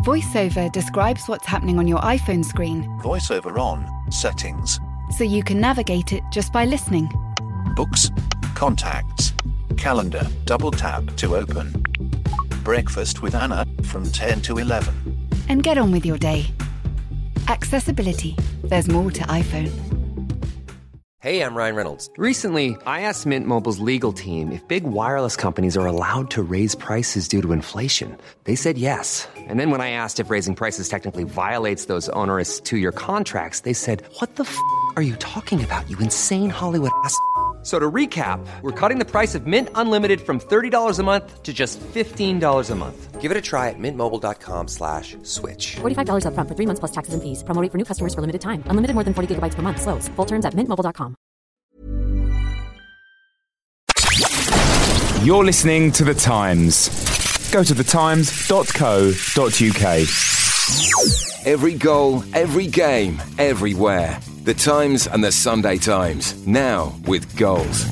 VoiceOver describes what's happening on your iPhone screen. VoiceOver on, settings. So you can navigate it just by listening. Books, contacts, calendar, double tap to open. Breakfast with Anna from 10 to 11. And get on with your day. Accessibility. There's more to iPhone. Hey, I'm Ryan Reynolds. Recently, I asked Mint Mobile's legal team if big wireless companies are allowed to raise prices due to inflation. They said yes. And then when I asked if raising prices technically violates those onerous two-year contracts, they said, "What the f*** are you talking about, you insane Hollywood ass?" So to recap, we're cutting the price of Mint Unlimited from $30 a month to just $15 a month. Give it a try at mintmobile.com/switch. $45 up front for 3 months plus taxes and fees. Promo rate for new customers for limited time. Unlimited more than 40 gigabytes per month. Slows full terms at mintmobile.com. You're listening to The Times. Go to thetimes.co.uk. Every goal, every game, everywhere. The Times and the Sunday Times. Now with goals.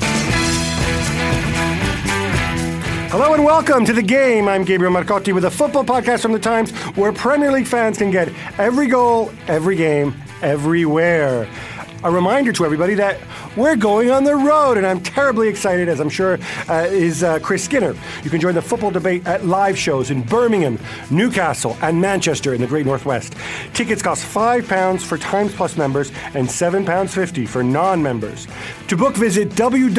Hello and welcome to The Game. I'm Gabriel Marcotti with a football podcast from The Times where Premier League fans can get every goal, every game, everywhere. A reminder to everybody that we're going on the road, and I'm terribly excited, as I'm sure is Chris Skinner. You can join the football debate at live shows in Birmingham, Newcastle, and Manchester in the Great Northwest. Tickets cost £5 for Times Plus members and £7.50 for non-members. To book, visit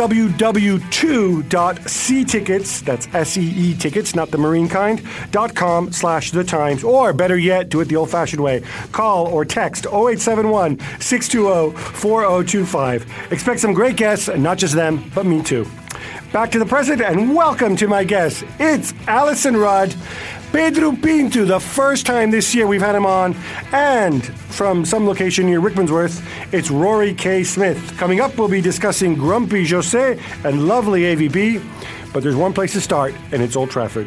www.seetickets, that's S-E-E tickets, not the marine kind, .com/The Times, or better yet, do it the old-fashioned way. Call or text 0871 620 4025. Expect some great guests, and not just them, but me too. Back to the present, and welcome to my guests. It's Alison Rudd, Pedro Pinto, the first time this year we've had him on, and from some location near Rickmansworth, it's Rory K. Smith. Coming up, we'll be discussing Grumpy Jose and lovely AVB, but there's one place to start, and it's Old Trafford.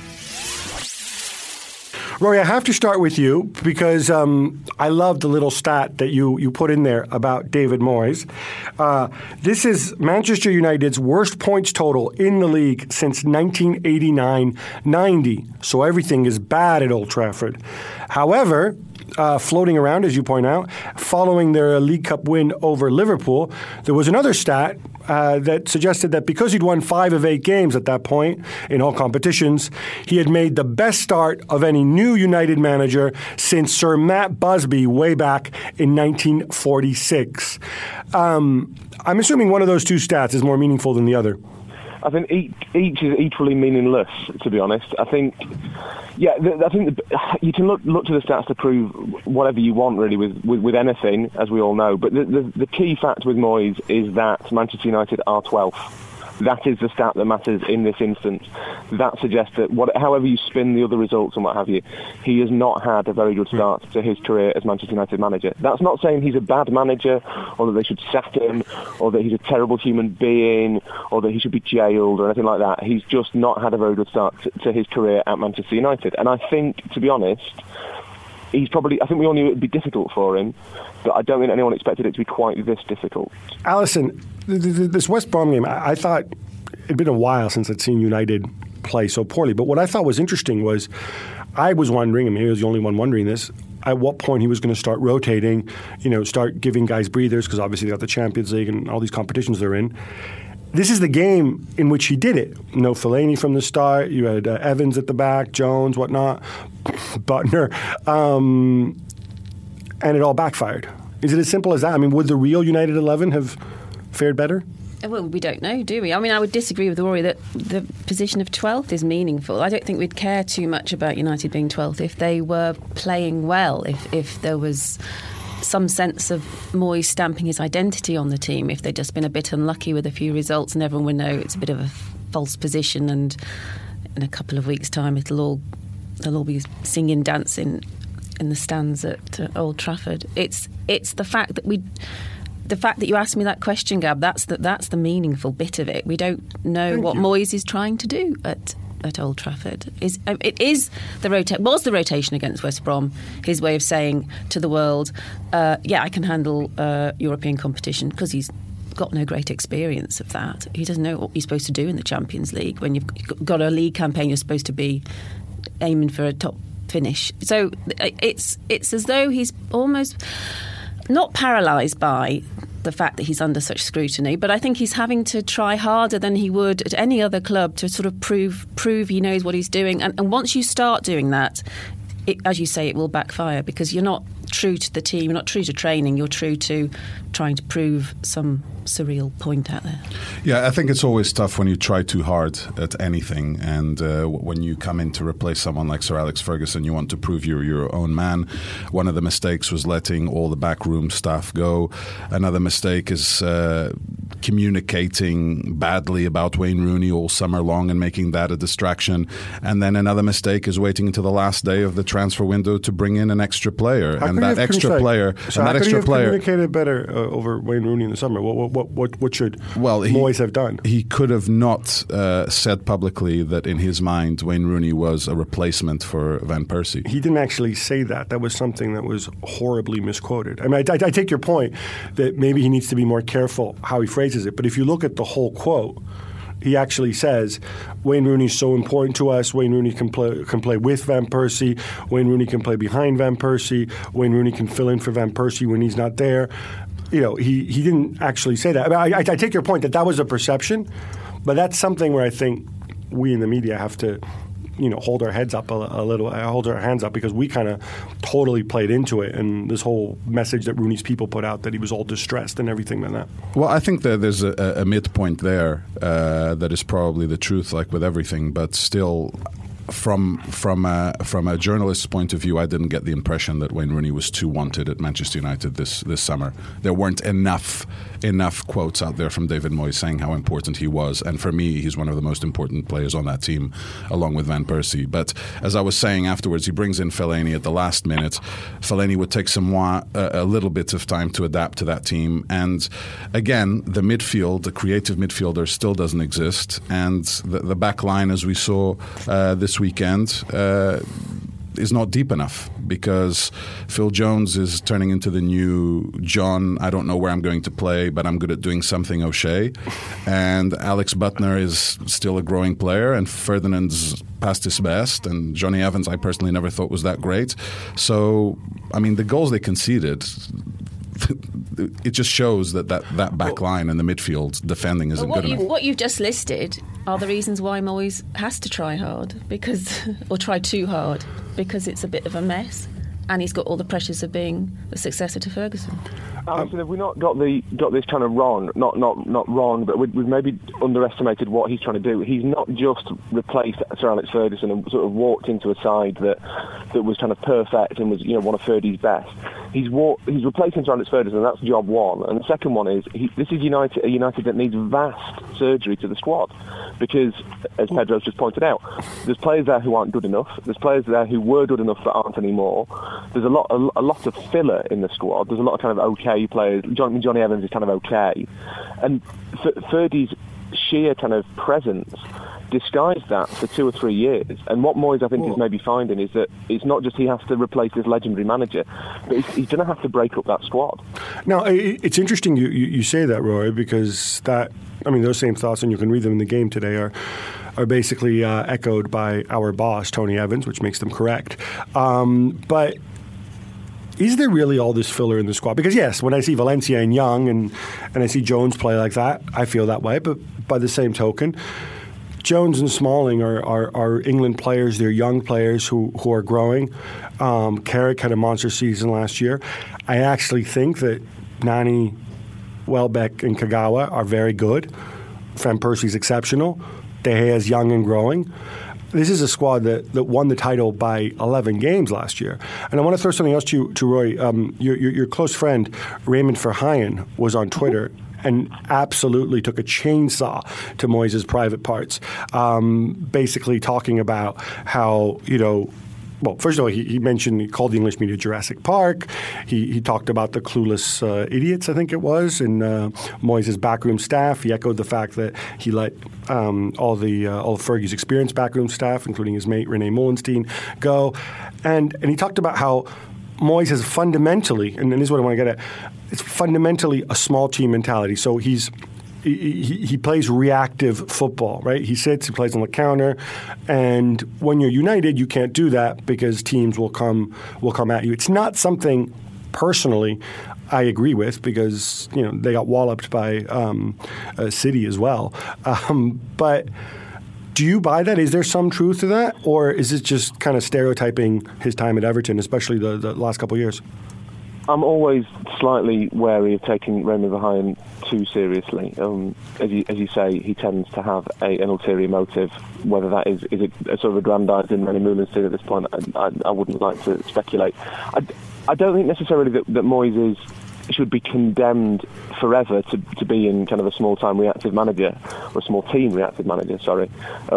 Rory, I have to start with you because I love the little stat that you put in there about David Moyes. This is Manchester United's worst points total in the league since 1989-90. So everything is bad at Old Trafford. However, floating around, as you point out, following their League Cup win over Liverpool, there was another stat that suggested that because he'd won 5 of 8 games at that point in all competitions, he had made the best start of any new United manager since Sir Matt Busby way back in 1946. I'm assuming one of those two stats is more meaningful than the other. I think each is equally meaningless, to be honest. I think, you can look to the stats to prove whatever you want, really, with anything, as we all know. But the key fact with Moyes is that Manchester United are 12th. That is the stat that matters in this instance. That suggests that however you spin the other results and what have you, he has not had a very good start to his career as Manchester United manager. That's not saying he's a bad manager, or that they should sack him, or that he's a terrible human being, or that he should be jailed, or anything like that. He's just not had a very good start to his career at Manchester United. And I think, to be honest, I think we all knew it would be difficult for him, but I don't think anyone expected it to be quite this difficult. Alison, this West Brom game, I thought it'd been a while since I'd seen United play so poorly. But what I thought was interesting was I was wondering, he was the only one wondering this, at what point he was going to start rotating, start giving guys breathers, because obviously they got the Champions League and all these competitions they're in. This is the game in which he did it. No Fellaini from the start. You had Evans at the back, Jones, whatnot, Butner, and it all backfired. Is it as simple as that? Would the real United 11 have fared better? Well, we don't know, do we? I would disagree with Rory that the position of 12th is meaningful. I don't think we'd care too much about United being 12th if they were playing well, if there was some sense of Moyes stamping his identity on the team, if they'd just been a bit unlucky with a few results, and everyone would know it's a bit of a false position, and in a couple of weeks' time they'll all be singing, dancing in the stands at Old Trafford. It's the fact that you asked me that question, Gab, that's the meaningful bit of it. We don't know what Moyes is trying to do at Old Trafford. Was the rotation against West Brom his way of saying to the world, I can handle European competition, because he's got no great experience of that. He doesn't know what you're supposed to do in the Champions League. When you've got a league campaign, you're supposed to be aiming for a top finish. So it's as though he's almost not paralysed by the fact that he's under such scrutiny, but I think he's having to try harder than he would at any other club to sort of prove he knows what he's doing. And once you start doing that, as you say, it will backfire because you're not true to the team, you're not true to training, you're true to trying to prove some surreal point out there. Yeah, I think it's always tough when you try too hard at anything, and when you come in to replace someone like Sir Alex Ferguson, you want to prove you're your own man. One of the mistakes was letting all the backroom staff go. Another mistake is communicating badly about Wayne Rooney all summer long and making that a distraction. And then another mistake is waiting until the last day of the transfer window to bring in an extra player. How could he have communicated better over Wayne Rooney in the summer? What should Moyes have done? He could have not said publicly that in his mind Wayne Rooney was a replacement for Van Persie. He didn't actually say that. That was something that was horribly misquoted. I mean, I take your point that maybe he needs to be more careful how he phrases it. But if you look at the whole quote, he actually says, Wayne Rooney's so important to us. Wayne Rooney can play with Van Persie. Wayne Rooney can play behind Van Persie. Wayne Rooney can fill in for Van Persie when he's not there. You know, he didn't actually say that. I mean, I take your point that was a perception, but that's something where I think we in the media have to, hold our heads up a little, hold our hands up, because we kind of totally played into it, and this whole message that Rooney's people put out that he was all distressed and everything like that. Well, I think that there's a midpoint there that is probably the truth, like with everything, but still. From a journalist's point of view, I didn't get the impression that Wayne Rooney was too wanted at Manchester United this summer. There weren't enough quotes out there from David Moyes saying how important he was, and for me, he's one of the most important players on that team, along with Van Persie. But as I was saying afterwards, he brings in Fellaini at the last minute. Fellaini would take a little bit of time to adapt to that team, and again, the midfield, the creative midfielder, still doesn't exist, and the back line, as we saw this weekend, is not deep enough, because Phil Jones is turning into the new John, I don't know where I'm going to play, but I'm good at doing something O'Shea. And Alex Butner is still a growing player, and Ferdinand's past his best, and Johnny Evans I personally never thought was that great. So, I mean, the goals they conceded, it just shows that back line and the midfield defending isn't good enough. What you've just listed are the reasons why Moyes has to try hard, or try too hard, because it's a bit of a mess, and he's got all the pressures of being the successor to Ferguson. Alison, have we not got this kind of wrong? Not wrong, but we've maybe underestimated what he's trying to do. He's not just replaced Sir Alex Ferguson and sort of walked into a side that was kind of perfect and was one of Fergie's best. He's replacing Sir Alex Ferguson, and that's job one. And the second one is this is a United that needs vast surgery to the squad, because, as Pedro's just pointed out, there's players there who aren't good enough. There's players there who were good enough that aren't anymore. There's a lot of filler in the squad. There's a lot of kind of okay players. Johnny Evans is kind of okay, and Fergie's sheer kind of presence disguised that for 2 or 3 years. And what Moyes, I think, is maybe finding is that it's not just he has to replace this legendary manager, but he's going to have to break up that squad. Now, it's interesting you say that, Roy, because those same thoughts, and you can read them in the game today, are basically echoed by our boss, Tony Evans, which makes them correct. But is there really all this filler in the squad? Because, yes, when I see Valencia and Young and I see Jones play like that, I feel that way. But by the same token, Jones and Smalling are England players. They're young players who are growing. Carrick had a monster season last year. I actually think that Nani, Welbeck, and Kagawa are very good. Van Persie's exceptional. De Gea's young and growing. This is a squad that won the title by 11 games last year. And I want to throw something else to Roy. Your close friend, Raymond Verheyen, was on Twitter and absolutely took a chainsaw to Moyes' private parts, basically talking about how, well, first of all, he called the English media Jurassic Park. He talked about the clueless idiots, I think it was, in Moyes' backroom staff. He echoed the fact that he let all of Fergie's experienced backroom staff, including his mate Rene Mullenstein, go. And he talked about how Moyes has fundamentally, and this is what I want to get at, it's fundamentally a small team mentality. So he's he plays reactive football, right? He sits, he plays on the counter, and when you're United, you can't do that because teams will come at you. It's not something personally I agree with because they got walloped by City as well, but. Do you buy that? Is there some truth to that? Or is it just kind of stereotyping his time at Everton, especially the last couple of years? I'm always slightly wary of taking Remy Verheyen too seriously. As you say, he tends to have an ulterior motive. Whether that is it a sort of aggrandizing Manny Moulinstead at this point, I wouldn't like to speculate. I don't think necessarily that Moyes should be condemned forever to be in kind of a small-time reactive manager, or a small-team reactive manager, sorry.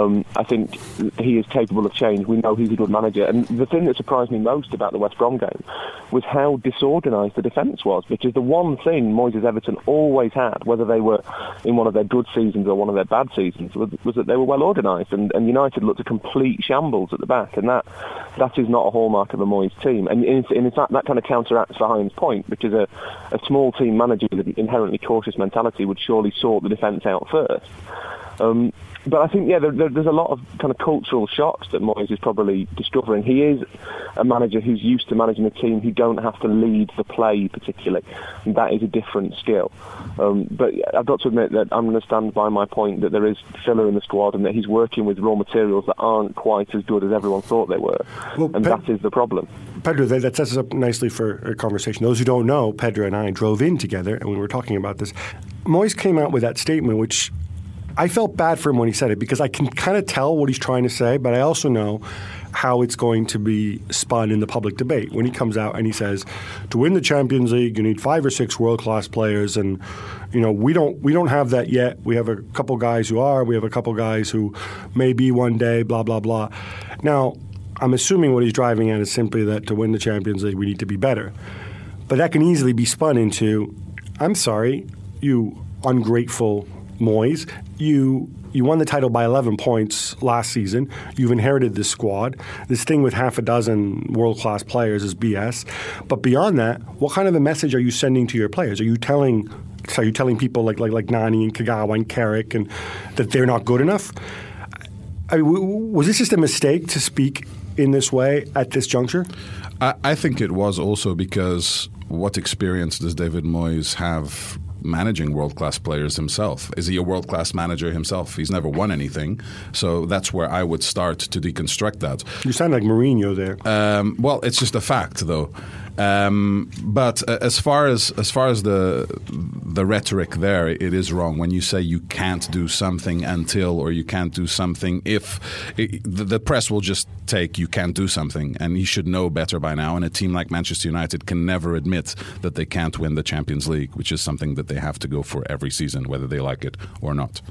I think he is capable of change. We know he's a good manager. And the thing that surprised me most about the West Brom game was how disorganised the defence was, because the one thing Moyes' Everton always had, whether they were in one of their good seasons or one of their bad seasons, was that they were well organised, and United looked a complete shambles at the back, and that is not a hallmark of a Moyes team. And in fact, that kind of counteracts Verheyen's point, because a small team manager with an inherently cautious mentality would surely sort the defence out first. But I think, there's a lot of kind of cultural shocks that Moyes is probably discovering. He is a manager who's used to managing a team who don't have to lead the play particularly, and that is a different skill. But I've got to admit that I'm going to stand by my point that there is filler in the squad and that he's working with raw materials that aren't quite as good as everyone thought they were, and that is the problem. Pedro, that sets us up nicely for a conversation. Those who don't know, Pedro and I drove in together and we were talking about this. Moyes came out with that statement, which I felt bad for him when he said it because I can kind of tell what he's trying to say, but I also know how it's going to be spun in the public debate. When he comes out and he says, to win the Champions League, you need 5 or 6 world-class players, and we don't have that yet. We have a couple guys who are. We have a couple guys who may be one day, blah, blah, blah. Now, I'm assuming what he's driving at is simply that to win the Champions League, we need to be better. But that can easily be spun into, I'm sorry, you ungrateful Moyes, you won the title by 11 points last season. You've inherited this squad. This thing with half a dozen world-class players is BS. But beyond that, what kind of a message are you sending to your players? Are you telling people like Nani and Kagawa and Carrick and that they're not good enough? I mean, was this just a mistake to speak in this way at this juncture? I think it was also because what experience does David Moyes have managing world-class players himself? Is he a world-class manager himself? He's never won anything. So that's where I would start to deconstruct that. You sound like Mourinho there. Well, it's just a fact, though. But as far as the rhetoric there, it is wrong. When you say you can't do something until, or you can't do something if, the press will just take you can't do something, and you should know better by now. And a team like Manchester United can never admit that they can't win the Champions League, which is something that they have to go for every season, whether they like it or not.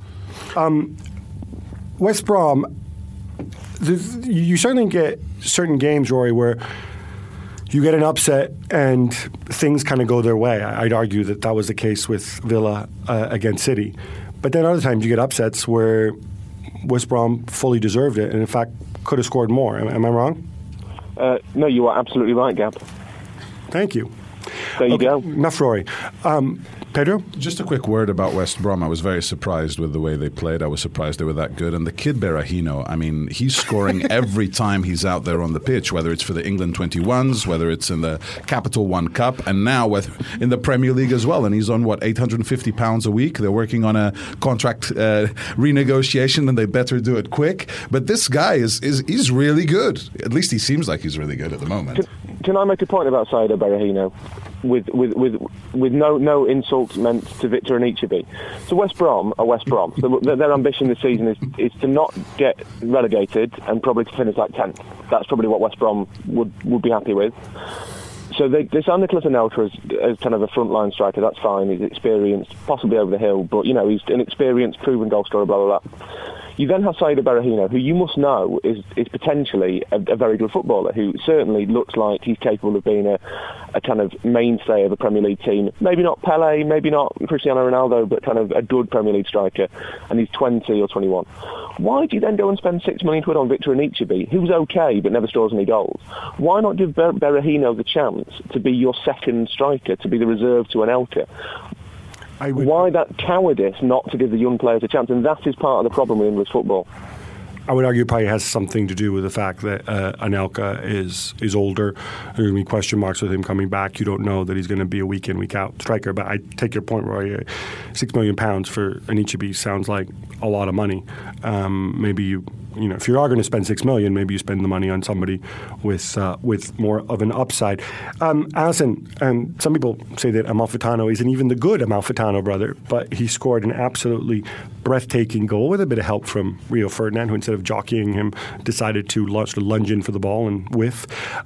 West Brom, you certainly get certain games, Rory, where you get an upset and things kind of go their way. I'd argue that was the case with Villa against City. But then other times you get upsets where West Brom fully deserved it and, in fact, could have scored more. Am I wrong? No, you are absolutely right, Gab. Thank you. There you go. Enough, Rory. Pedro? Just a quick word about West Brom. I was very surprised with the way they played. I was surprised they were that good. And the kid Berahino, I mean, he's scoring every time he's out there on the pitch, whether it's for the England 21s, whether it's in the Capital One Cup, and now in the Premier League as well. And he's on, £850 a week? They're working on a contract renegotiation, and they better do it quick. But this guy he's really good. At least he seems like he's really good at the moment. Can I make a point about Saido Berahino? With no insult meant to Victor Anichebe. So West Brom are West Brom. So their ambition this season is to not get relegated and probably to finish like 10th. That's probably what West Brom would be happy with. So they signed Nicolas Anelka as kind of a frontline striker. That's fine. He's experienced, possibly over the hill, but he's an experienced, proven goal scorer. Blah blah blah. You then have Saido Berahino, who you must know is potentially a very good footballer, who certainly looks like he's capable of being a kind of mainstay of a Premier League team. Maybe not Pele, maybe not Cristiano Ronaldo, but kind of a good Premier League striker. And he's 20 or 21. Why do you then go and spend £6 million on Victor Anichebe, who's okay but never scores any goals? Why not give Berahino the chance to be your second striker, to be the reserve to Anelka? Why that cowardice not to give the young players a chance? And that is part of the problem with English football. I would argue it probably has something to do with the fact that Anelka is older. There are going to be question marks with him coming back. You don't know that he's going to be a week in, week out striker. But I take your point, Roy. £6 million for Anichebe sounds like a lot of money. Maybe you know, if you are going to spend $6 million, maybe you spend the money on somebody with more of an upside. Alison, some people say that Amalfitano isn't even the good Amalfitano brother, but he scored an absolutely breathtaking goal with a bit of help from Rio Ferdinand, who instead of jockeying him, decided to lunge in for the ball and whiff.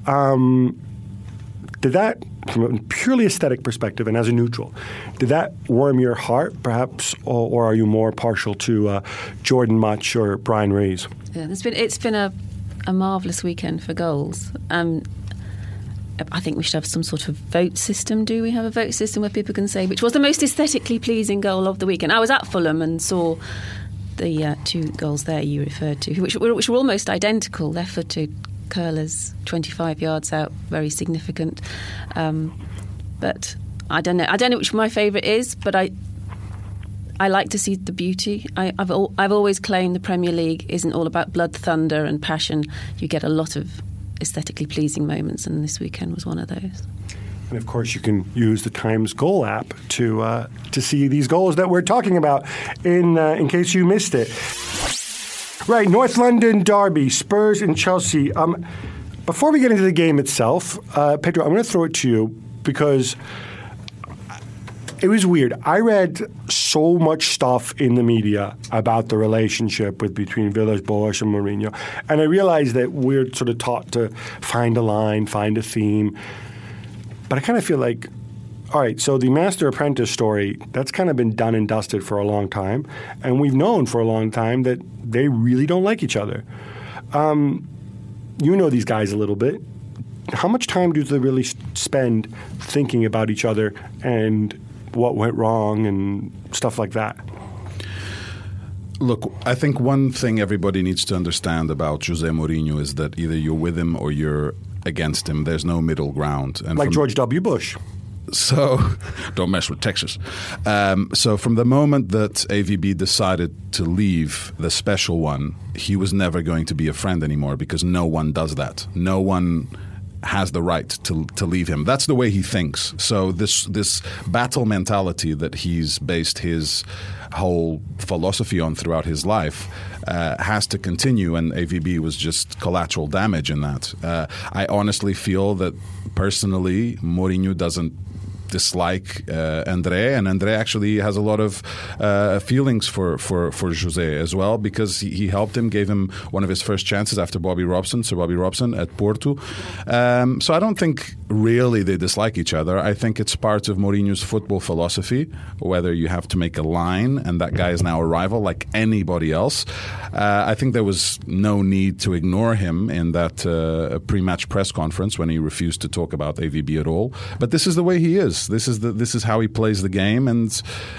Did that, from a purely aesthetic perspective and as a neutral, did that warm your heart, perhaps, or are you more partial to Jordan Much or Brian Reyes? Yeah, it's been a marvellous weekend for goals. I think we should have some sort of vote system. Do we have a vote system where people can say which was the most aesthetically pleasing goal of the weekend? I was at Fulham and saw the two goals there you referred to, which were almost identical. Effort to curlers 25 yards out, very significant. But I don't know which my favourite is, but I like to see the beauty. I've always claimed the Premier League isn't all about blood, thunder and passion. You get a lot of aesthetically pleasing moments, and this weekend was one of those. And of course, you can use the Times Goal app to see these goals that we're talking about in case you missed it. Right, North London derby, Spurs and Chelsea. Before we get into the game itself, Pedro, I'm going to throw it to you because it was weird. I read so much stuff in the media about the relationship between Villas-Boas and Mourinho, and I realized that we're sort of taught to find a line, find a theme. But I kind of feel like, all right, so the master-apprentice story, that's kind of been done and dusted for a long time. And we've known for a long time that they really don't like each other. You know these guys a little bit. How much time do they really spend thinking about each other and what went wrong and stuff like that? Look, I think one thing everybody needs to understand about Jose Mourinho is that either you're with him or you're against him. There's no middle ground. And like George W. Bush. So, don't mess with Texas. So from the moment that AVB decided to leave the special one, he was never going to be a friend anymore because no one does that. No one has the right to leave him. That's the way he thinks. So this battle mentality that he's based his whole philosophy on throughout his life has to continue, and AVB was just collateral damage in that. I honestly feel that personally Mourinho doesn't dislike André, and André actually has a lot of feelings for José as well, because he helped him, gave him one of his first chances after Sir Bobby Robson at Porto. So I don't think really they dislike each other. I think it's part of Mourinho's football philosophy, whether you have to make a line, and that guy is now a rival like anybody else. I think there was no need to ignore him in that pre-match press conference when he refused to talk about AVB at all. But this is the way he is. This is how he plays the game, and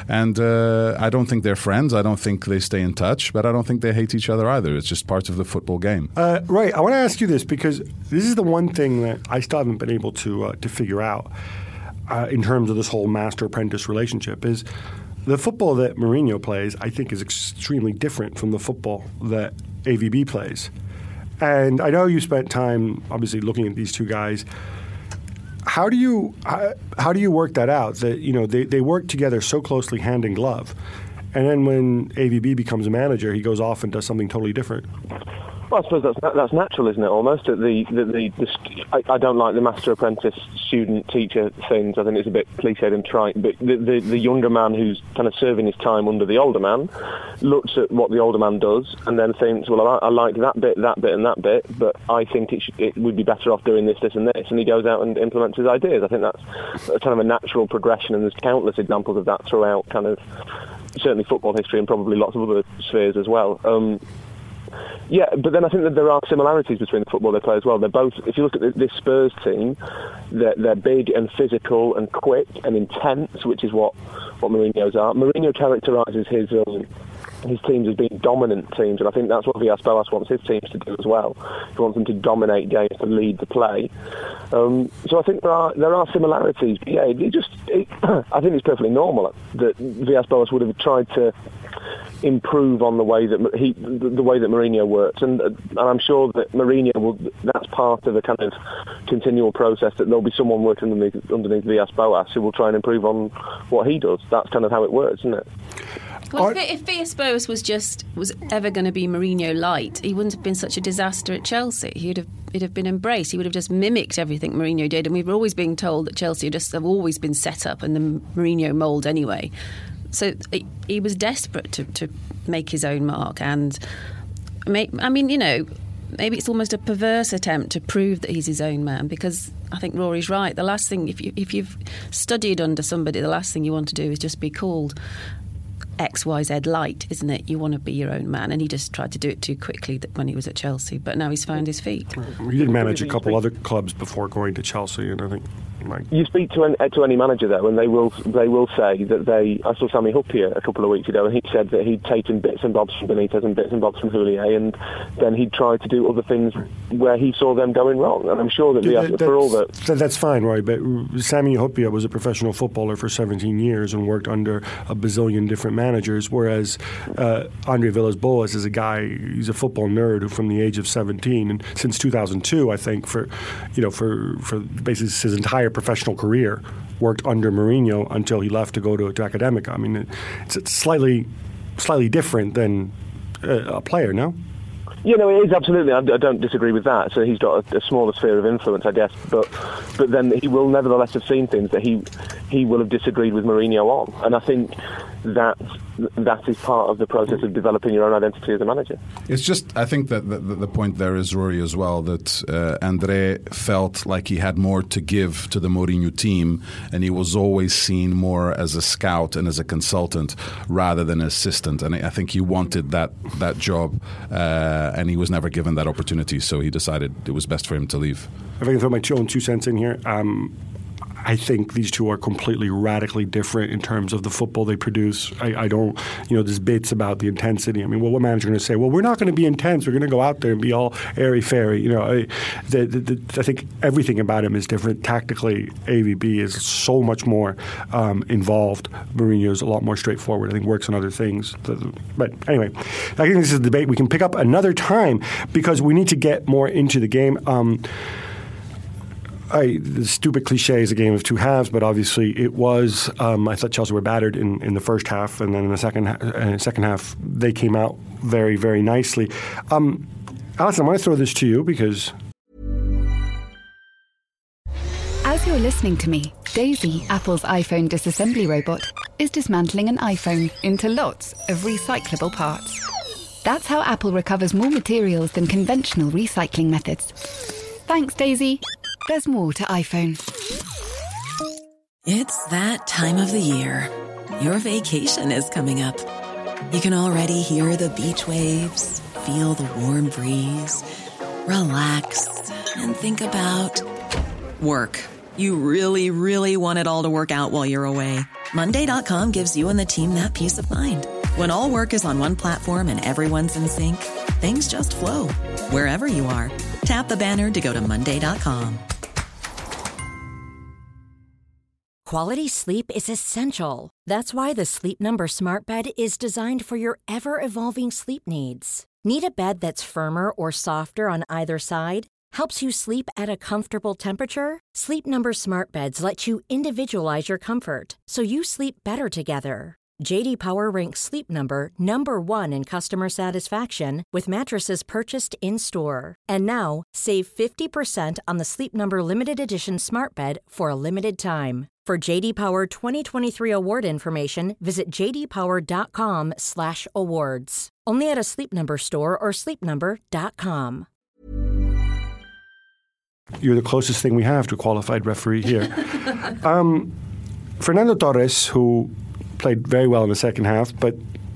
I don't think they're friends. I don't think they stay in touch, but I don't think they hate each other either. It's just part of the football game. Right. I want to ask you this because this is the one thing that I still haven't been able to figure out in terms of this whole master-apprentice relationship is the football that Mourinho plays, I think, is extremely different from the football that AVB plays. And I know you spent time, obviously, looking at these two guys. How do you work that out? That they work together so closely, hand in glove, and then when AVB becomes a manager, he goes off and does something totally different. Well, I suppose that's natural, isn't it? Almost. I don't like the master-apprentice student-teacher things. I think it's a bit cliched and trite. But the younger man who's kind of serving his time under the older man looks at what the older man does and then thinks, well, I like that bit, and that bit, but I think it would be better off doing this, and this. And he goes out and implements his ideas. I think that's kind of a natural progression, and there's countless examples of that throughout kind of certainly football history and probably lots of other spheres as well. Yeah, but then I think that there are similarities between the football they play as well. They're both, if you look at this Spurs team, they're big and physical and quick and intense, which is what Mourinho's are. Mourinho characterises his teams as being dominant teams, and I think that's what Villas-Boas wants his teams to do as well. He wants them to dominate games, to lead the play. So I think there are similarities. But yeah, I think it's perfectly normal that Villas-Boas would have tried to improve on the way that Mourinho works, and I'm sure that Mourinho will. That's part of a kind of continual process, that there'll be someone working underneath Villas-Boas who will try and improve on what he does. That's kind of how it works, isn't it? Well, if Villas-Boas was ever going to be Mourinho light, he wouldn't have been such a disaster at Chelsea. He'd have been embraced. He would have just mimicked everything Mourinho did, and we've always been told that Chelsea have always been set up in the Mourinho mould anyway. So he was desperate to make his own mark, and maybe it's almost a perverse attempt to prove that he's his own man, because I think Rory's right. The last thing, if you've studied under somebody, the last thing you want to do is just be called XYZ light, isn't it? You want to be your own man, and he just tried to do it too quickly when he was at Chelsea, but now he's found his feet. He did manage a couple other clubs before going to Chelsea, and I think you speak to any manager though, and they will say that I saw Sami Hyypiä a couple of weeks ago, and he said that he'd taken bits and bobs from Benitez and bits and bobs from Houllier, and then he'd tried to do other things where he saw them going wrong. And I'm sure that that's fine, Roy. But Sami Hyypiä was a professional footballer for 17 years and worked under a bazillion different managers, whereas Andre Villas-Boas is a guy. He's a football nerd who, from the age of 17 and since 2002, I think for basically his entire professional career, worked under Mourinho until he left to go to Academica. I mean, it's slightly different than a player, no? Yeah, no, it is absolutely. I don't disagree with that. So he's got a smaller sphere of influence, I guess. But then he will nevertheless have seen things that he will have disagreed with Mourinho on. And I think that is part of the process of developing your own identity as a manager. It's just, I think that the point there is, Rory, as well, that André felt like he had more to give to the Mourinho team, and he was always seen more as a scout and as a consultant rather than an assistant. And I think he wanted that job, and he was never given that opportunity, so he decided it was best for him to leave. If I can throw my own 2 cents in here, I think these two are completely radically different in terms of the football they produce. I don't, there's bits about the intensity. I mean, what manager going to say? Well, we're not going to be intense. We're going to go out there and be all airy-fairy. I think everything about him is different. Tactically, AVB is so much more involved. Mourinho is a lot more straightforward. I think works on other things. But anyway, I think this is a debate we can pick up another time, because we need to get more into the game. The stupid cliche is a game of two halves, but obviously it was. I thought Chelsea were battered in the first half, and then in the second half they came out very, very nicely. Alison, I want to throw this to you because... As you're listening to me, Daisy, Apple's iPhone disassembly robot, is dismantling an iPhone into lots of recyclable parts. That's how Apple recovers more materials than conventional recycling methods. Thanks, Daisy. There's more to iPhone. It's that time of the year. Your vacation is coming up. You can already hear the beach waves, feel the warm breeze, relax, and think about work. You really, really want it all to work out while you're away. Monday.com gives you and the team that peace of mind. When all work is on one platform and everyone's in sync, things just flow. Wherever you are, tap the banner to go to Monday.com. Quality sleep is essential. That's why the Sleep Number Smart Bed is designed for your ever-evolving sleep needs. Need a bed that's firmer or softer on either side? Helps you sleep at a comfortable temperature? Sleep Number Smart Beds let you individualize your comfort, so you sleep better together. J.D. Power ranks Sleep Number number 1 in customer satisfaction with mattresses purchased in-store. And now, save 50% on the Sleep Number Limited Edition Smart Bed for a limited time. For J.D. Power 2023 award information, visit jdpower.com/awards. Only at a Sleep Number store or sleepnumber.com. You're the closest thing we have to a qualified referee here. Fernando Torres, who played very well in the second half, but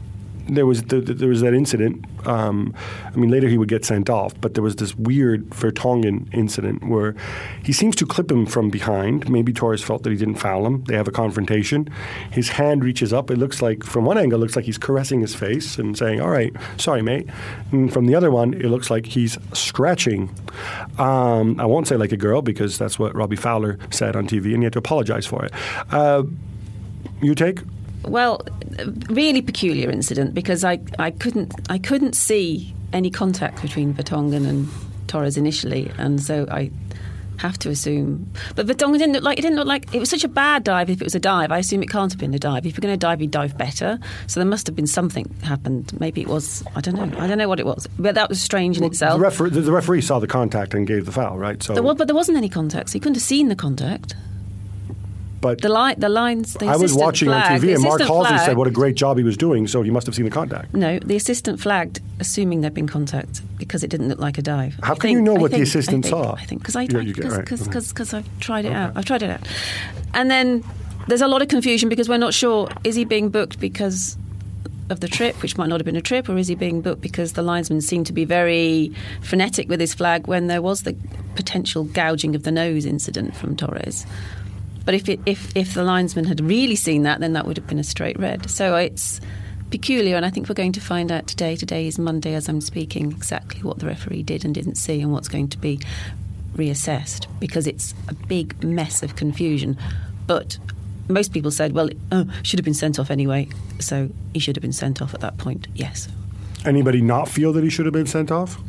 there was that incident. Later he would get sent off, but there was this weird Vertonghen incident where he seems to clip him from behind. Maybe Torres felt that he didn't foul him. They have a confrontation. His hand reaches up. It looks like, from one angle, it looks like he's caressing his face and saying, "All right, sorry, mate." And from the other one, it looks like he's scratching. I won't say like a girl because that's what Robbie Fowler said on TV, and he had to apologize for it. Your take? Well, really peculiar incident because I couldn't see any contact between Vertonghen and Torres initially, and so I have to assume. But Vertonghen didn't look like it was such a bad dive. If it was a dive, I assume it can't have been a dive. If you're going to dive, you dive better. So there must have been something happened. Maybe it was. I don't know what it was. But that was strange in itself. The referee saw the contact and gave the foul, right? So but there wasn't any contact, so he couldn't have seen the contact. But the lines. I was watching on TV, and Mark Halsey said what a great job he was doing, so he must have seen the contact. No, the assistant flagged, assuming there'd been contact, because it didn't look like a dive. How can you know what the assistant saw? I think because I've tried it out. I've tried it out, and then there's a lot of confusion because we're not sure: is he being booked because of the trip, which might not have been a trip, or is he being booked because the linesman seemed to be very frenetic with his flag when there was the potential gouging of the nose incident from Torres? But if the linesman had really seen that, then that would have been a straight red. So it's peculiar, and I think we're going to find out today. Today is Monday as I'm speaking, exactly what the referee did and didn't see and what's going to be reassessed, because it's a big mess of confusion. But most people said, well, should have been sent off anyway, so he should have been sent off at that point, yes. Anybody not feel that he should have been sent off?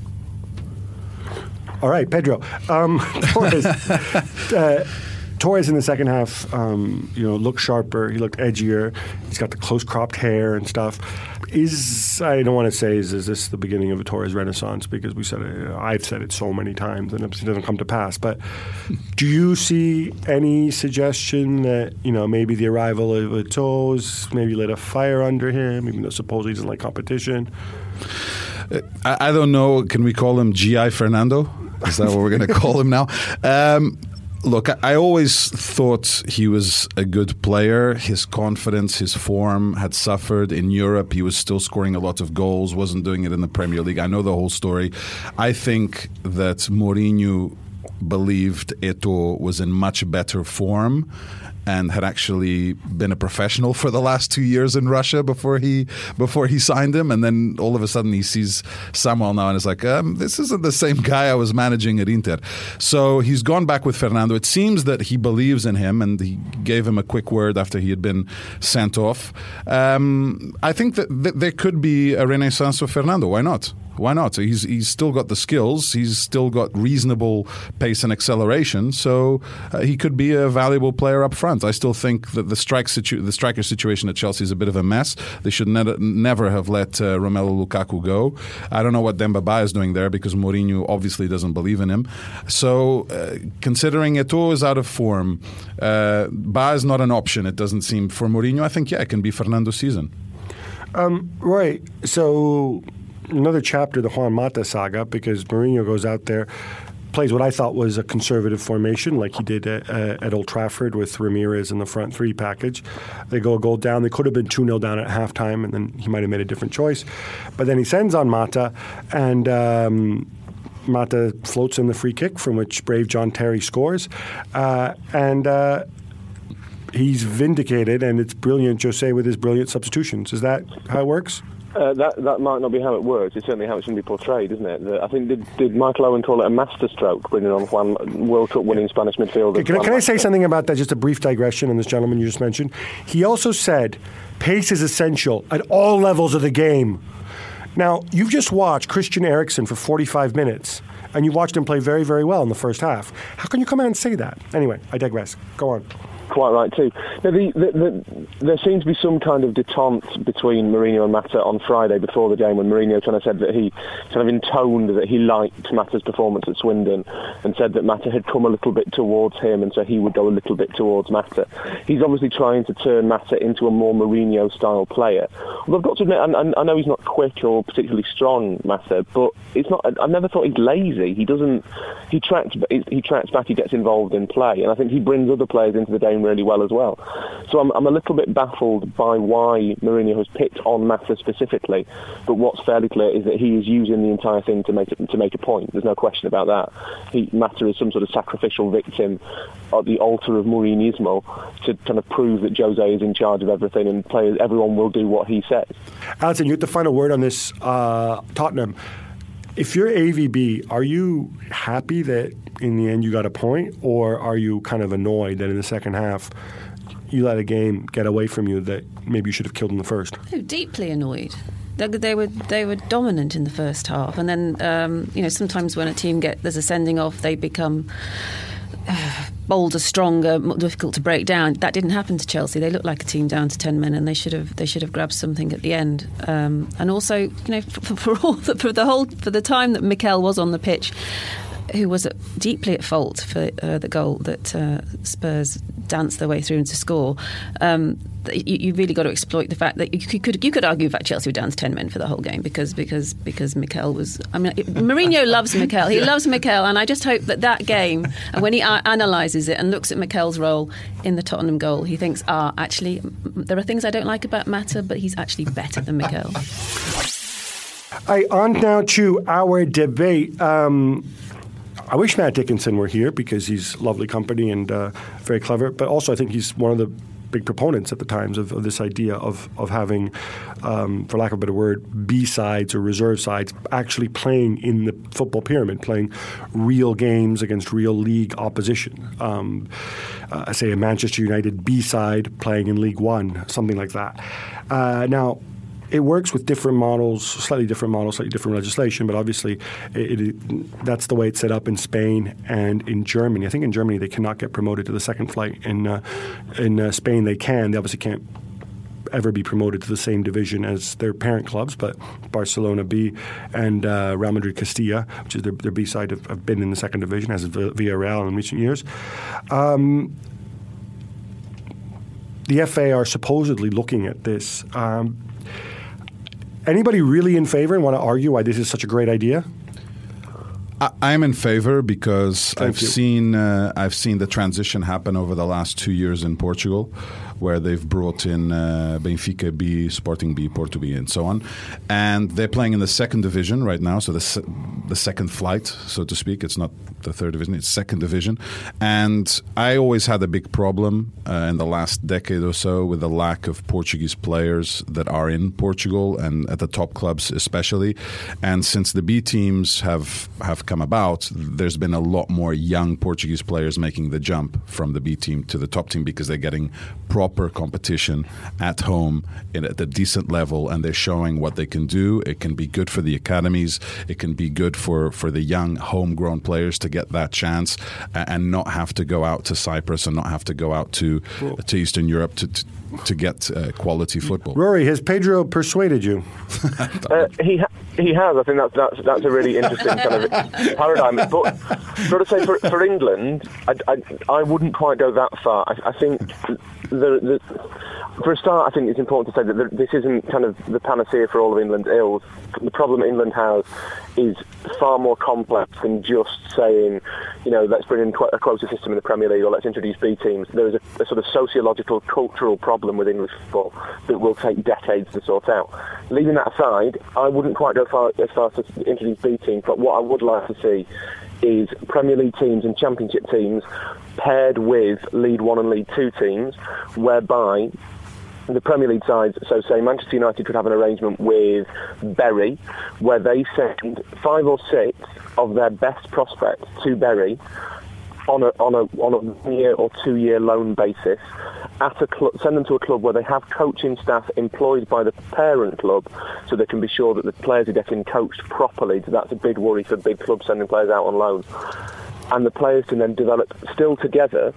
All right, Pedro. Torres in the second half, looked sharper. He looked edgier. He's got the close-cropped hair and stuff. I don't want to say, is this the beginning of a Torres renaissance? Because I've said it so many times, and it doesn't come to pass. But do you see any suggestion that, maybe the arrival of Eto'o maybe lit a fire under him, even though supposedly he doesn't like competition? I don't know. Can we call him G.I. Fernando? Is that what we're going to call him now? Look, I always thought he was a good player. His confidence, his form had suffered. In Europe, he was still scoring a lot of goals, wasn't doing it in the Premier League. I know the whole story. I think that Mourinho believed Eto'o was in much better form and had actually been a professional for the last 2 years in Russia before he signed him. And then all of a sudden he sees Samuel now and is like, this isn't the same guy I was managing at Inter. So he's gone back with Fernando. It seems that he believes in him, and he gave him a quick word after he had been sent off. I think that there could be a renaissance of Fernando. Why not? Why not? He's still got the skills. He's still got reasonable pace and acceleration. So he could be a valuable player up front. I still think that the striker situation at Chelsea is a bit of a mess. They should never have let Romelu Lukaku go. I don't know what Demba Ba is doing there because Mourinho obviously doesn't believe in him. So considering Eto'o is out of form, Ba is not an option, it doesn't seem, for Mourinho. I think, it can be Fernando's season. Right. So another chapter, the Juan Mata saga, because Mourinho goes out there, plays what I thought was a conservative formation like he did at Old Trafford with Ramirez in the front three package. They go a goal down. They could have been 2-0 down at halftime, and then he might have made a different choice. But then he sends on Mata, and Mata floats in the free kick from which brave John Terry scores. He's vindicated, and it's brilliant, Jose, with his brilliant substitutions. Is that how it works? That might not be how it works. It's certainly how it's going to be portrayed, isn't it? I think did Michael Owen call it a masterstroke, bringing on Juan, World Cup winning Spanish midfielder? Can I say something about that? Just a brief digression on this gentleman you just mentioned. He also said pace is essential at all levels of the game. Now, you've just watched Christian Eriksen for 45 minutes, and you watched him play very, very well in the first half. How can you come out and say that? Anyway, I digress. Go on. Quite right too. Now, there seemed to be some kind of detente between Mourinho and Mata on Friday before the game, when Mourinho kind of said that he kind of intoned that he liked Mata's performance at Swindon and said that Mata had come a little bit towards him, and so he would go a little bit towards Mata. He's obviously trying to turn Mata into a more Mourinho-style player. Well, I've got to admit, I know he's not quick or particularly strong, Mata, but it's not. I've never thought he's lazy. He tracks back. He gets involved in play, and I think he brings other players into the game playing really well as well. So I'm a little bit baffled by why Mourinho has picked on Mata specifically, but what's fairly clear is that he is using the entire thing to make a point. There's no question about that. Mata is some sort of sacrificial victim at the altar of Mourinhismo to kind of prove that Jose is in charge of everything and everyone will do what he says. Alison, you have the final word on this. Tottenham, if you're AVB, are you happy that in the end you got a point, or are you kind of annoyed that in the second half you let a game get away from you that maybe you should have killed in the first? Oh, deeply annoyed. They were dominant in the first half, and then sometimes when a team there's a sending off, they become bolder, stronger, more difficult to break down. That didn't happen to Chelsea. They looked like a team down to 10 men, and they should have grabbed something at the end. And also, for the time that Mikel was on the pitch, who was deeply at fault for the goal that Spurs danced their way through and to score. You really got to exploit the fact that you could argue that Chelsea were down to 10 men for the whole game because Mikel was. I mean, Mourinho loves Mikel. He loves Mikel, and I just hope that game, and when he analyses it and looks at Mikel's role in the Tottenham goal, he thinks, actually, there are things I don't like about Mata, but he's actually better than Mikel. On now to our debate. I wish Matt Dickinson were here because he's lovely company and very clever, but also I think he's one of the big proponents at the Times of this idea of having, for lack of a better word, B-sides or reserve sides actually playing in the football pyramid, playing real games against real league opposition. Say a Manchester United B-side playing in League One, something like that. Now, it works with different models, slightly different legislation, but obviously that's the way it's set up in Spain and in Germany. I think in Germany they cannot get promoted to the second flight. In Spain they can. They obviously can't ever be promoted to the same division as their parent clubs, but Barcelona B and Real Madrid Castilla, which is their B side, have been in the second division, as Villarreal in recent years. The FA are supposedly looking at this. Anybody really in favor and want to argue why this is such a great idea? I'm in favor because I've seen the transition happen over the last 2 years in Portugal, where they've brought in Benfica B, Sporting B, Porto B, and so on. And they're playing in the second division right now, so the second flight, so to speak. It's not the third division, it's second division. And I always had a big problem in the last decade or so with the lack of Portuguese players that are in Portugal and at the top clubs especially. And since the B teams have come about, there's been a lot more young Portuguese players making the jump from the B team to the top team because they're getting proper competition at home at a decent level, and they're showing what they can do. It can be good for the academies. It can be good for the young homegrown players to get that chance and not have to go out to Cyprus and not have to go out to Eastern Europe to get quality football. Rory, has Pedro persuaded you? He has. I think that's a really interesting kind of paradigm. But got to say, for England, I wouldn't quite go that far. I think for a start, I think it's important to say that this isn't kind of the panacea for all of England's ills. The problem England has is far more complex than just saying, let's bring in a quota system in the Premier League or let's introduce B teams. There is a sort of sociological, cultural problem with English football that will take decades to sort out. Leaving that aside, I wouldn't quite go as far as to introduce B teams, but what I would like to see is Premier League teams and Championship teams paired with League One and League Two teams, whereby the Premier League sides, so say Manchester United could have an arrangement with Bury, where they send 5 or 6 of their best prospects to Bury on a 1 year or 2 year loan basis. Send them to a club where they have coaching staff employed by the parent club, so they can be sure that the players are getting coached properly. That's a big worry for big clubs sending players out on loan, and the players can then develop still together,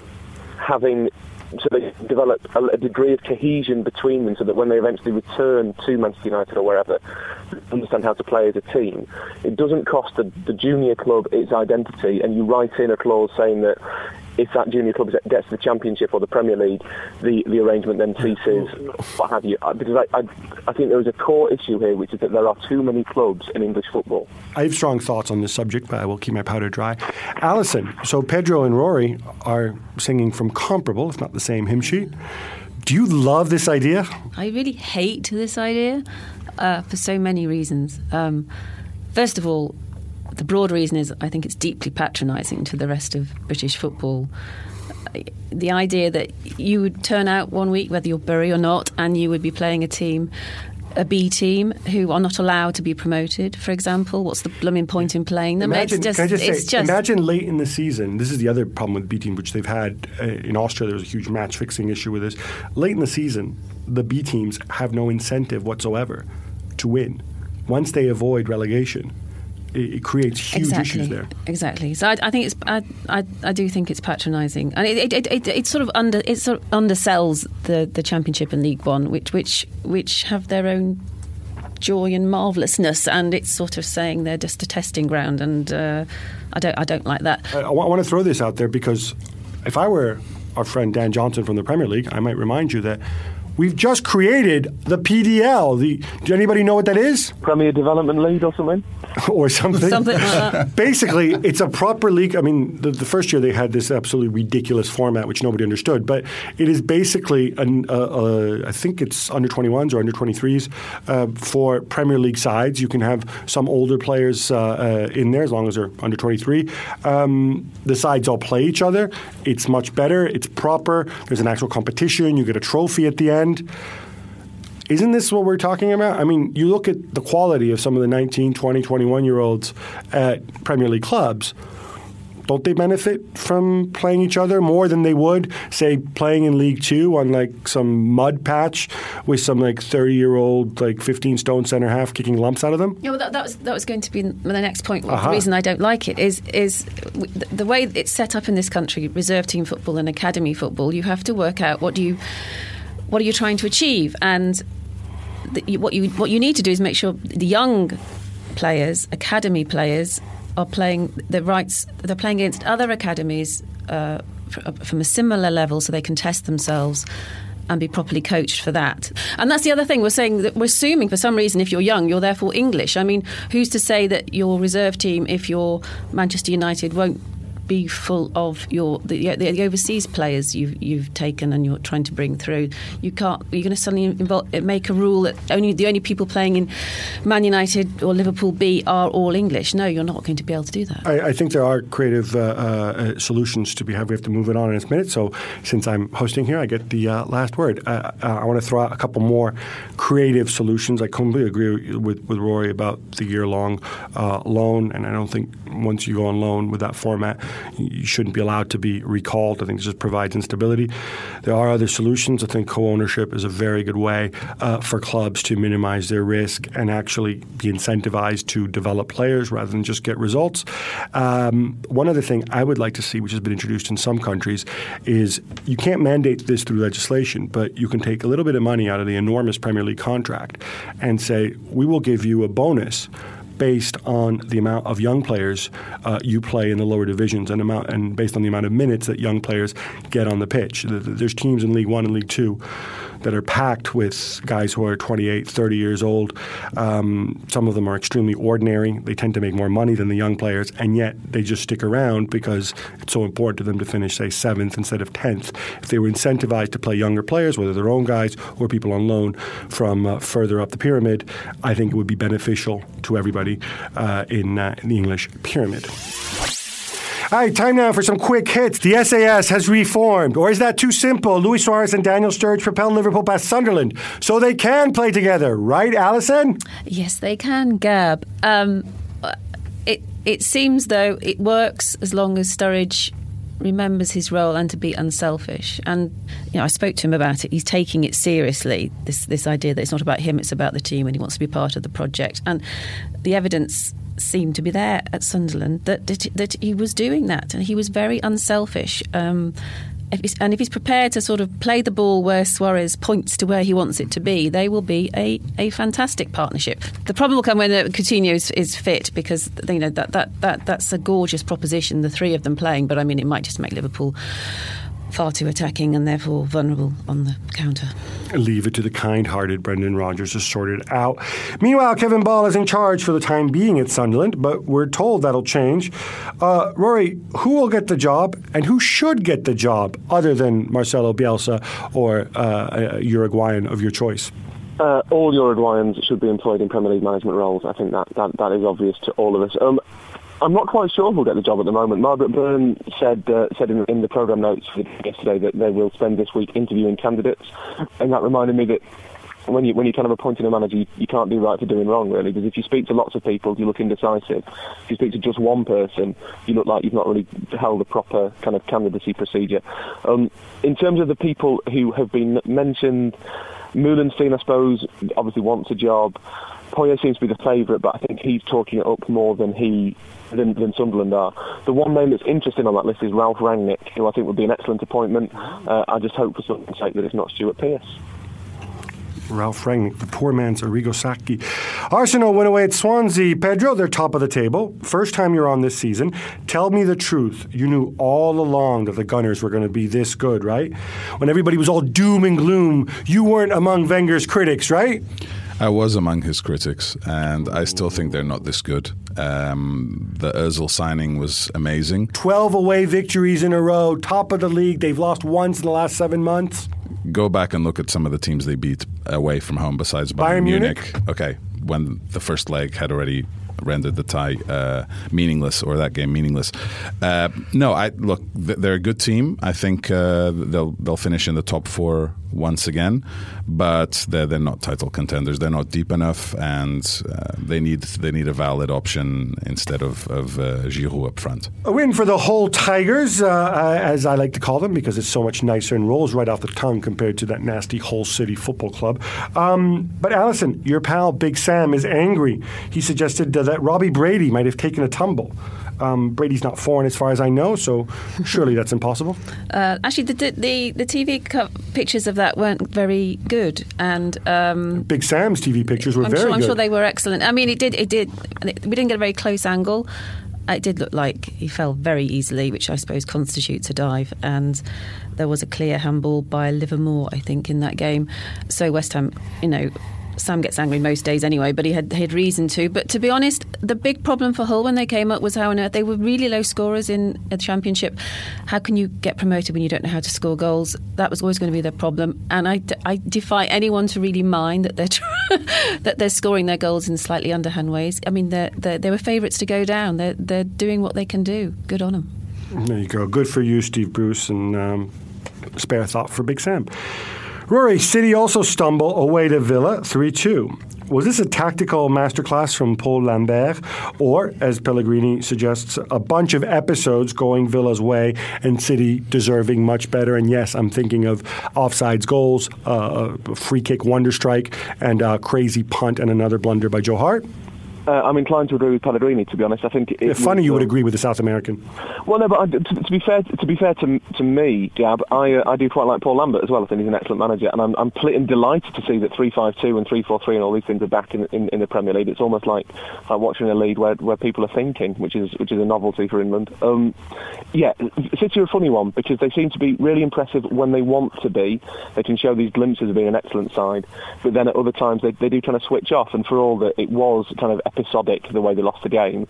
so they develop a degree of cohesion between them, so that when they eventually return to Manchester United or wherever, they understand how to play as a team. It doesn't cost the junior club its identity, and you write in a clause saying that if that junior club gets to the Championship or the Premier League, the arrangement then ceases, what have you. Because I think there is a core issue here, which is that there are too many clubs in English football. I have strong thoughts on this subject, but I will keep my powder dry. Alison, so Pedro and Rory are singing from comparable, if not the same, hymn sheet. Do you love this idea? I really hate this idea for so many reasons. First of all, the broad reason is I think it's deeply patronising to the rest of British football. The idea that you would turn out one week, whether you're Bury or not, and you would be playing a B team who are not allowed to be promoted, for example. What's the blooming point in playing them? Imagine late in the season. This is the other problem with B team, which they've had in Austria. There was a huge match fixing issue with this. Late in the season, the B teams have no incentive whatsoever to win. Once they avoid relegation, it creates huge issues there. Exactly. So I think I do think it's patronising, and it sort of undersells the Championship and League One, which have their own joy and marvellousness, and it's sort of saying they're just a testing ground, and I don't like that. I want to throw this out there because if I were our friend Dan Johnson from the Premier League, I might remind you that we've just created the PDL. Do anybody know what that is? Premier Development League or something? Or something. Something like that. Basically, it's a proper league. I mean, the first year they had this absolutely ridiculous format which nobody understood, but it is basically, I think it's under 21s or under 23s for Premier League sides. You can have some older players in there as long as they're under 23. The sides all play each other. It's much better. It's proper. There's an actual competition. You get a trophy at the end. Isn't this what we're talking about? I mean, you look at the quality of some of the 19, 20, 21-year-olds at Premier League clubs. Don't they benefit from playing each other more than they would, say, playing in League Two on like some mud patch with some like 30-year-old, like 15-stone centre half kicking lumps out of them? Yeah, well, that was going to be the next point. The reason I don't like it is the way it's set up in this country, reserve team football and academy football. You have to work out what are you trying to achieve, and what you need to do is make sure the young players, academy players, are playing they're playing against other academies from a similar level, so they can test themselves and be properly coached for that. And that's the other thing. We're saying that we're assuming for some reason if you're young, you're therefore English. I mean, who's to say that your reserve team, if you're Manchester United, won't be full of the overseas players you've taken and you're trying to bring through? You're going to suddenly make a rule that the only people playing in Man United or Liverpool B are all English. No, you're not going to be able to do that. I think there are creative solutions to be had. We have to move it on in a minute. So since I'm hosting here, I get the last word. I want to throw out a couple more creative solutions. I completely agree with Rory about the year-long loan, and I don't think once you go on loan with that format, you shouldn't be allowed to be recalled. I think this just provides instability. There are other solutions. I think co-ownership is a very good way for clubs to minimize their risk and actually be incentivized to develop players rather than just get results. One other thing I would like to see, which has been introduced in some countries, is you can't mandate this through legislation, but you can take a little bit of money out of the enormous Premier League contract and say, we will give you a bonus based on the amount of young players you play in the lower divisions and based on the amount of minutes that young players get on the pitch. There's teams in League One and League Two that are packed with guys who are 28, 30 years old. Some of them are extremely ordinary. They tend to make more money than the young players, and yet they just stick around because it's so important to them to finish, say, 7th instead of 10th. If they were incentivized to play younger players, whether their own guys or people on loan from further up the pyramid, I think it would be beneficial to everybody in the English pyramid. All right, time now for some quick hits. The SAS has reformed. Or is that too simple? Luis Suarez and Daniel Sturridge propelled Liverpool past Sunderland, so they can play together. Right, Alison? Yes, they can, Gab. It seems, though, it works as long as Sturridge remembers his role and to be unselfish. And I spoke to him about it. He's taking it seriously, this idea that it's not about him, it's about the team, and he wants to be part of the project. And the evidence seemed to be there at Sunderland that he was doing that, and he was very unselfish. if he's prepared to sort of play the ball where Suarez points to where he wants it to be, they will be a fantastic partnership. The problem will come when Coutinho is fit, because that's a gorgeous proposition, the three of them playing. But I mean, it might just make Liverpool far too attacking and therefore vulnerable on the counter. Leave it to the kind-hearted Brendan Rodgers to sort it out. Meanwhile, Kevin Ball is in charge for the time being at Sunderland, but we're told that'll change. Rory, who will get the job and who should get the job other than Marcelo Bielsa or a Uruguayan of your choice? All Uruguayans should be employed in Premier League management roles. I think that is obvious to all of us. I'm not quite sure who'll get the job at the moment. Margaret Byrne said in the programme notes yesterday that they will spend this week interviewing candidates, and that reminded me that when you kind of appointing a manager, you can't do right for doing wrong, really, because if you speak to lots of people, you look indecisive. If you speak to just one person, you look like you've not really held a proper kind of candidacy procedure. In terms of the people who have been mentioned, Meulenstein, I suppose, obviously wants a job. Poyet seems to be the favourite, but I think he's talking it up more than Sunderland are. The one name that's interesting on that list is Ralph Rangnick, who I think would be an excellent appointment. I just hope for something's sake that it's not Stuart Pearce. Ralph Rangnick, the poor man's Arrigo Sacchi. Arsenal went away at Swansea. Pedro, they're top of the table. First time you're on this season. Tell me the truth. You knew all along that the Gunners were going to be this good, right? When everybody was all doom and gloom, you weren't among Wenger's critics, right? I was among his critics, and I still think they're not this good. The Ozil signing was amazing. 12 away victories in a row, top of the league. They've lost once in the last 7 months. Go back and look at some of the teams they beat away from home besides Bayern Munich. Okay, when the first leg had already rendered the tie meaningless, or that game meaningless. Look, they're a good team. I think they'll finish in the top 4 once again, but they're not title contenders. They're not deep enough, and they need a valid option instead of Giroud up front. A win for the whole Tigers, as I like to call them, because it's so much nicer and rolls right off the tongue compared to that nasty Hull City Football Club. But Alison, your pal Big Sam is angry. He suggested that Robbie Brady might have taken a tumble. Brady's not foreign as far as I know, so surely that's impossible. Actually, the TV pictures of that weren't very good, and Big Sam's TV pictures were very good. I'm sure they were excellent. I mean, it did. We didn't get a very close angle. It did look like he fell very easily, which I suppose constitutes a dive, and there was a clear handball by Livermore, I think, in that game. So West Ham, Sam gets angry most days anyway, but he had reason to. But to be honest, the big problem for Hull when they came up was how on earth they were really low scorers in the Championship. How can you get promoted when you don't know how to score goals? That was always going to be their problem. And I defy anyone to really mind that they're scoring their goals in slightly underhand ways. I mean, they were favourites to go down. They're doing what they can do. Good on them. There you go. Good for you, Steve Bruce, and spare thought for Big Sam. Rory, City also stumble away to Villa 3-2. Was this a tactical masterclass from Paul Lambert, or, as Pellegrini suggests, a bunch of episodes going Villa's way and City deserving much better? And yes, I'm thinking of offsides goals, a free kick wonder strike, and a crazy punt and another blunder by Joe Hart. I'm inclined to agree with Pellegrini, to be honest. I think it's funny you would agree with the South American. Well, no, but to be fair to me, Gab, I do quite like Paul Lambert as well. I think he's an excellent manager, and I'm delighted to see that 3-5-2 and 3-4-3 and all these things are back in the Premier League. It's almost like watching a league where people are thinking, which is a novelty for England. City are a funny one because they seem to be really impressive when they want to be. They can show these glimpses of being an excellent side, but then at other times they do kind of switch off. And for all that it was kind of episodic the way they lost the game,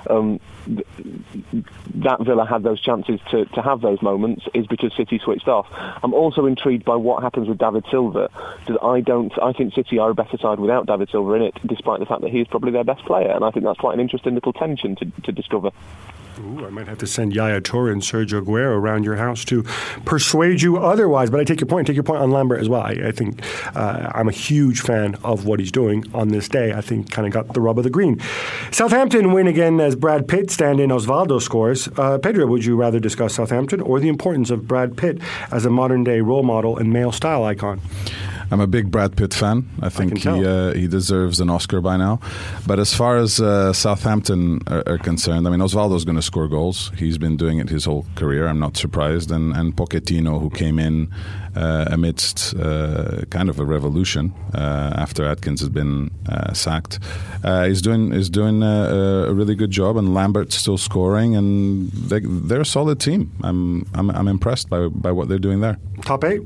that Villa had those chances to have those moments is because City switched off. I'm also intrigued by what happens with David Silva, because I think City are a better side without David Silva in it, despite the fact that he is probably their best player, and I think that's quite an interesting little tension to discover. Ooh, I might have to send Yaya Toure and Sergio Aguero around your house to persuade you otherwise. But I take your point. Take your point on Lambert as well. I think I'm a huge fan of what he's doing on this day. I think kind of got the rub of the green. Southampton win again as Brad Pitt stand-in Osvaldo scores. Pedro, would you rather discuss Southampton or the importance of Brad Pitt as a modern-day role model and male style icon? I'm a big Brad Pitt fan. I think he deserves an Oscar by now. But as far as Southampton are concerned, I mean, Osvaldo's going to score goals. He's been doing it his whole career. I'm not surprised. And Pochettino, who came in amidst kind of a revolution after Atkins had been sacked, is doing a really good job. And Lambert's still scoring, and they're a solid team. I'm impressed by what they're doing there. Top 8?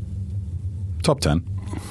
Top 10.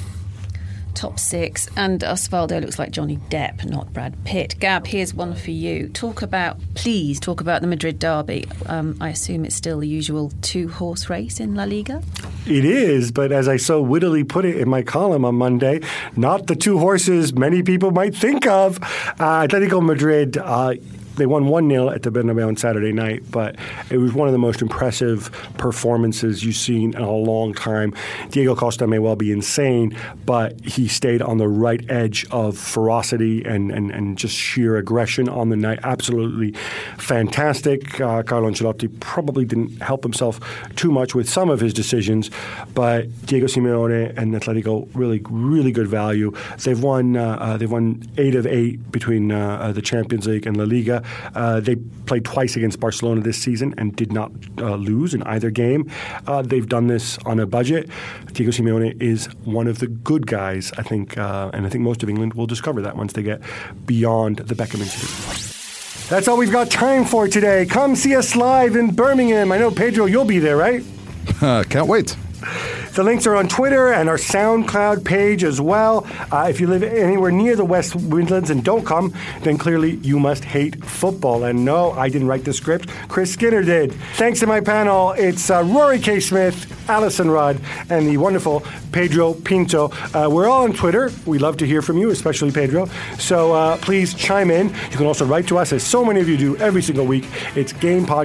Top 6, and Osvaldo looks like Johnny Depp, not Brad Pitt. Gab, here's one for you. Please talk about the Madrid derby. I assume it's still the usual 2-horse race in La Liga? It is, but as I so wittily put it in my column on Monday, not the 2 horses many people might think of. Atletico Madrid, they won 1-0 at the Bernabeu on Saturday night, but it was one of the most impressive performances you've seen in a long time. Diego Costa may well be insane, but he stayed on the right edge of ferocity and just sheer aggression on the night. Absolutely fantastic. Carlo Ancelotti probably didn't help himself too much with some of his decisions, but Diego Simeone and Atletico really, really good value. They've won 8 of 8 between the Champions League and La Liga. They played twice against Barcelona this season and did not lose in either game. They've done this on a budget. Diego Simeone is one of the good guys, I think, and I think most of England will discover that once they get beyond the Beckham incident. That's all we've got time for today. Come see us live in Birmingham. I know, Pedro, you'll be there, right? Can't wait. The links are on Twitter and our SoundCloud page as well. If you live anywhere near the West Midlands and don't come, then clearly you must hate football. And no, I didn't write the script. Chris Skinner did. Thanks to my panel. It's Rory K. Smith, Alison Rudd, and the wonderful Pedro Pinto. We're all on Twitter. We love to hear from you, especially Pedro. So please chime in. You can also write to us, as so many of you do every single week. It's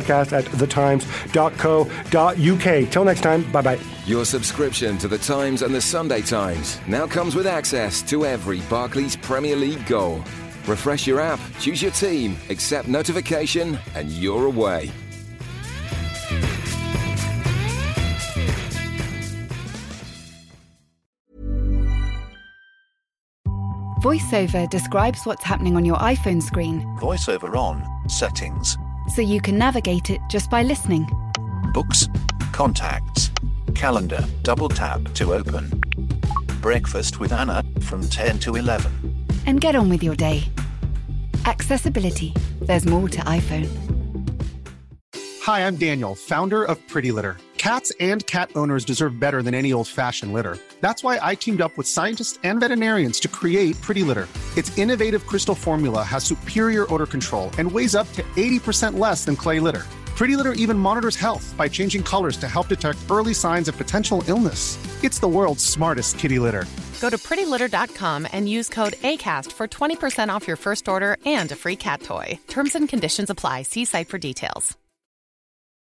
gamepodcast@thetimes.co.uk. Till next time, bye-bye. Your subscription to The Times and The Sunday Times now comes with access to every Barclays Premier League goal. Refresh your app, choose your team, accept notification, and you're away. VoiceOver describes what's happening on your iPhone screen, VoiceOver on, settings, so you can navigate it just by listening. books, contacts, calendar, double tap to open. Breakfast with Anna from 10 to 11. And get on with your day. Accessibility. There's more to iPhone. Hi, I'm Daniel, founder of Pretty Litter. Cats and cat owners deserve better than any old-fashioned litter. That's why I teamed up with scientists and veterinarians to create Pretty Litter. Its innovative crystal formula has superior odor control and weighs up to 80% less than clay litter. Pretty Litter even monitors health by changing colors to help detect early signs of potential illness. It's the world's smartest kitty litter. Go to prettylitter.com and use code ACAST for 20% off your first order and a free cat toy. Terms and conditions apply. See site for details.